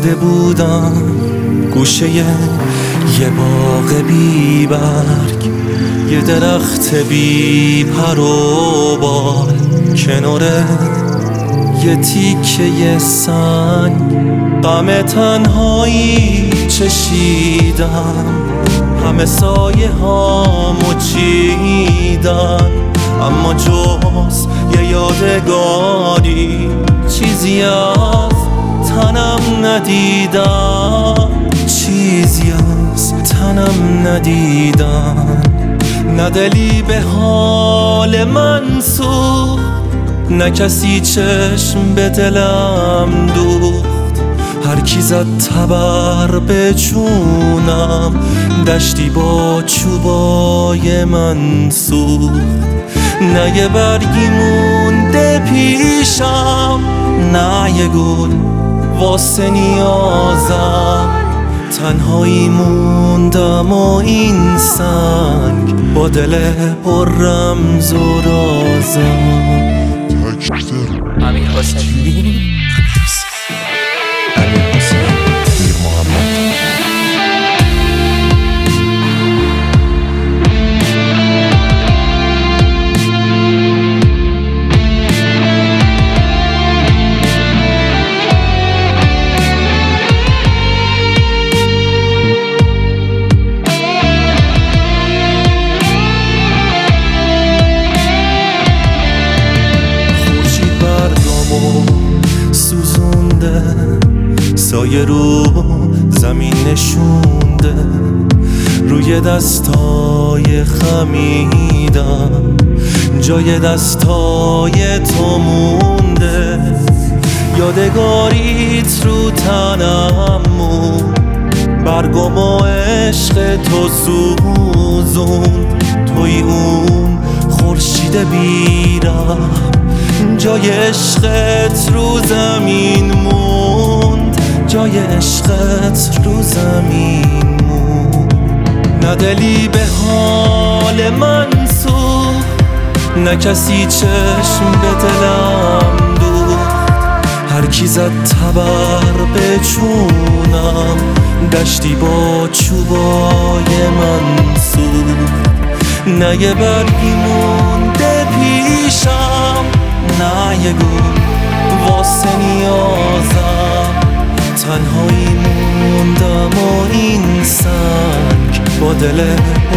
ایستاده بودم گوشه یه باغ بی برگ، یه درخت بی پر و بال، کنار یه تیکه سنگ. غم تنهایی چشیدم، همه سایه هامو چیدن، اما جز یه یادگاری چیزی از تنم ندیدم، چیزی از تنم ندیدم. نه دلی به حال من سوخت، نه کسی چشم به دلم دوخت. هر کی زد تبر به جونم، دشتی با چوبای من سوخت. نه یه برگی مونده پیشم، نه یه گل واسه نیازم. تنهایی موندم و این سنگ با دل پر رمز و رازم. امیر حسینی سوزونده، سایه رو زمین نشونده، روی دستای خمیدم جای دستای تو مونده. یادگاریت رو تنم موند، برگم و عشق تو سوزوند. توی اون خورشید بیرم، جای عشقت رو زمین موند، جای عشقت رو زمین موند. نه دلی به حال من سوخت، نه کسی چشم به دلم دوخت. هر کی زد تبر به جونم، دشتی با چوبای من سوخت. نه یه برگی مونده پیشم، نه یه گل واسه نیازم. تنهایی موندم و این سنگ با دل